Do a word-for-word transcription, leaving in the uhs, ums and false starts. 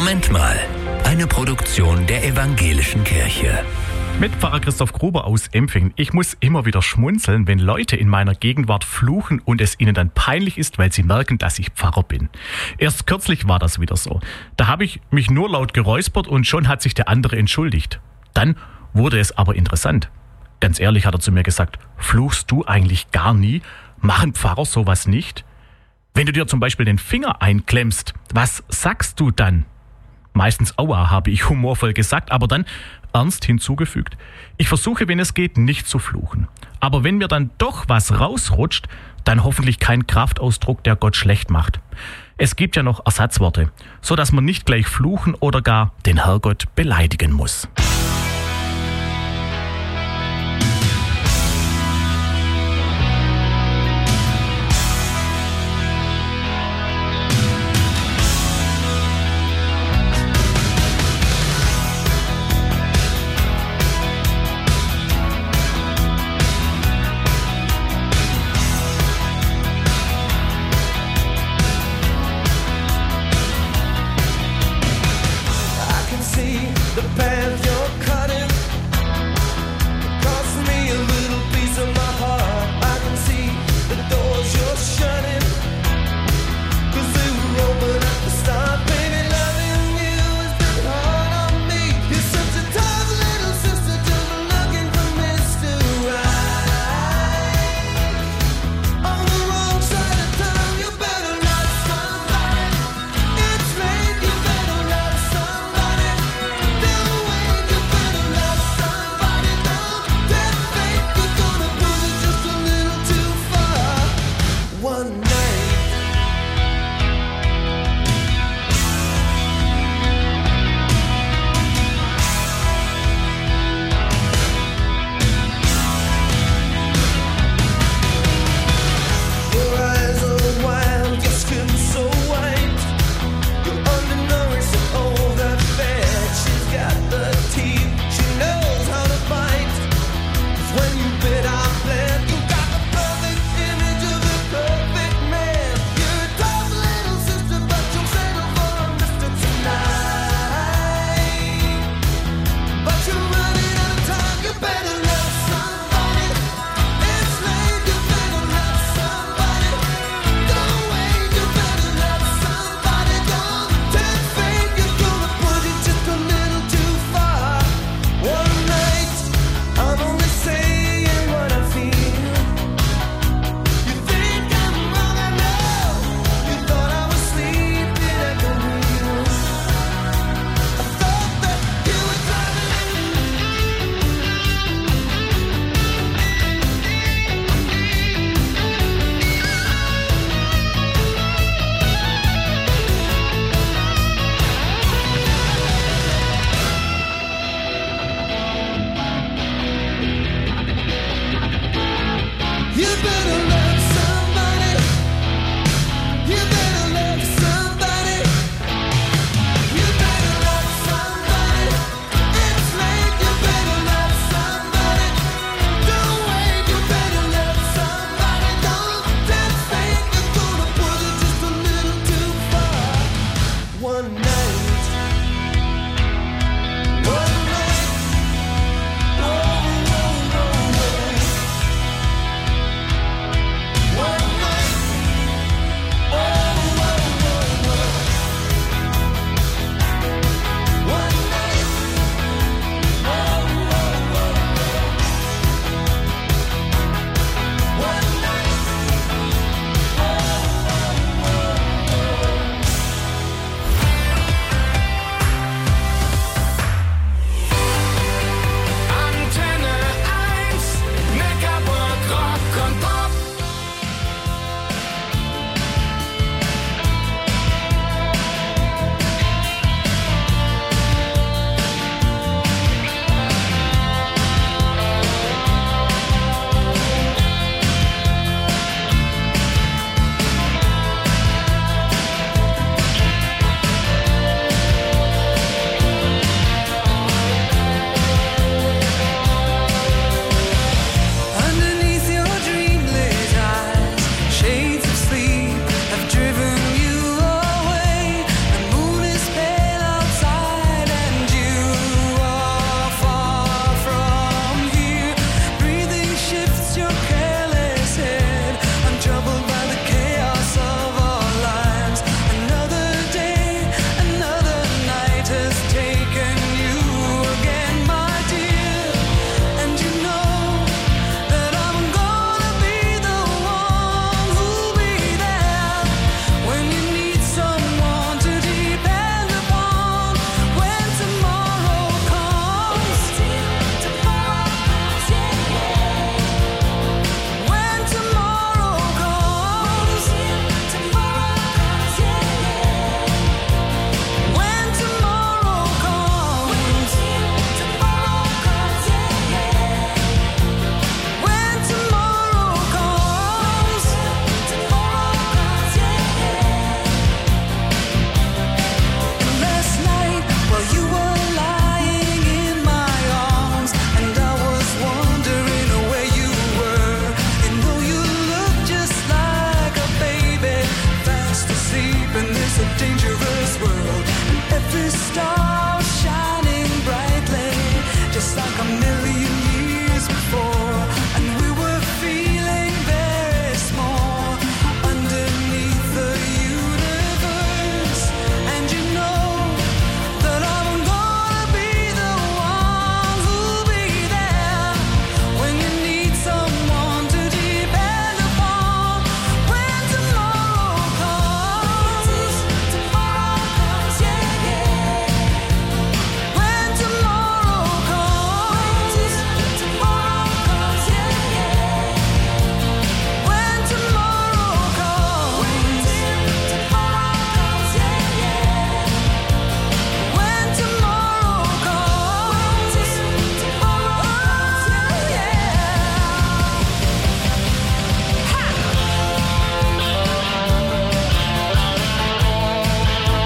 Moment mal, eine Produktion der Evangelischen Kirche. Mit Pfarrer Christoph Gruber aus Empfingen. Ich muss immer wieder schmunzeln, wenn Leute in meiner Gegenwart fluchen und es ihnen dann peinlich ist, weil sie merken, dass ich Pfarrer bin. Erst kürzlich war das wieder so. Da habe ich mich nur laut geräuspert und schon hat sich der andere entschuldigt. Dann wurde es aber interessant. Ganz ehrlich hat er zu mir gesagt, fluchst du eigentlich gar nie? Machen Pfarrer sowas nicht? Wenn du dir zum Beispiel den Finger einklemmst, was sagst du dann? Meistens Aua, habe ich humorvoll gesagt, aber dann ernst hinzugefügt. Ich versuche, wenn es geht, nicht zu fluchen. Aber wenn mir dann doch was rausrutscht, dann hoffentlich kein Kraftausdruck, der Gott schlecht macht. Es gibt ja noch Ersatzworte, so dass man nicht gleich fluchen oder gar den Herrgott beleidigen muss.